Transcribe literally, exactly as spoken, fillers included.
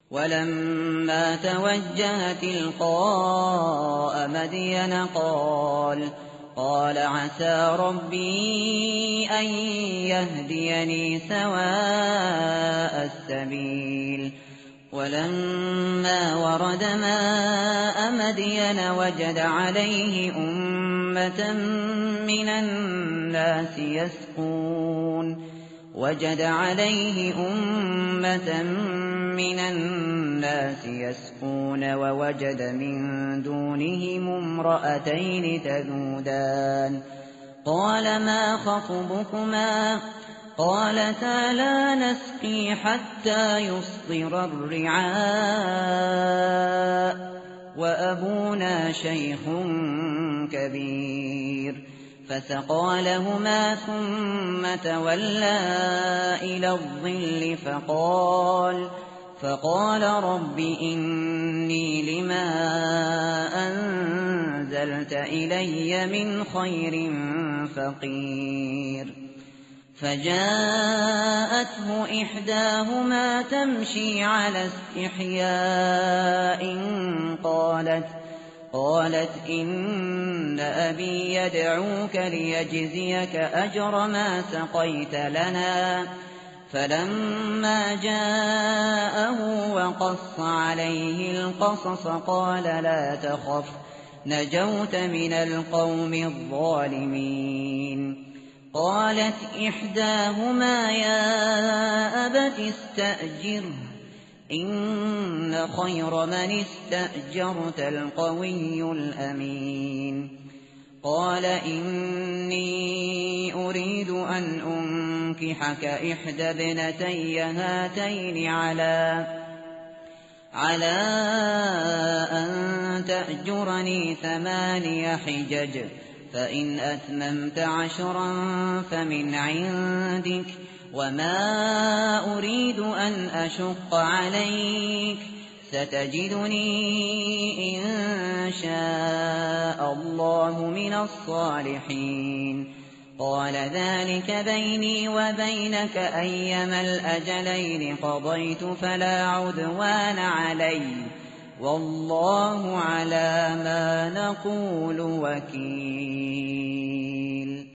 ولما توجه تلقاء مدين قال قال عسى ربي أن يهديني سواء السبيل. ولما ورد ماء مدين وجد عليه أمة من الناس يسقون وجد عليه أمة من الناس يسقون ووجد من دونهم امرأتين تذودان قال ما خطبكما قالتا لا نسقي حتى يصدر الرعاء وأبونا شيخ كبير. فسقى لهما ثم تولى إلى الظل فقال فقال رب إني لما أنزلت إلي من خير فقير. فجاءته إحداهما تمشي على استحياء قالت قالت إن أبي يدعوك ليجزيك أجر ما سقيت لنا. فلما جاءه وقص عليه القصص قال لا تخف نجوت من القوم الظالمين. قالت إحداهما يا أبت استأجره إن خير من استأجرت القوي الأمين. قال إني أريد أن أنكحك إحدى ابنتي هاتين على على أن تأجرني ثماني حجج فإن أتممت عشرا فمن عندك وما أريد أن أشق عليك ستجدني إن شاء الله من الصالحين. قال ذلك بيني وبينك أيما الأجلين قضيت فلا عدوان علي والله على ما نقول وكيل.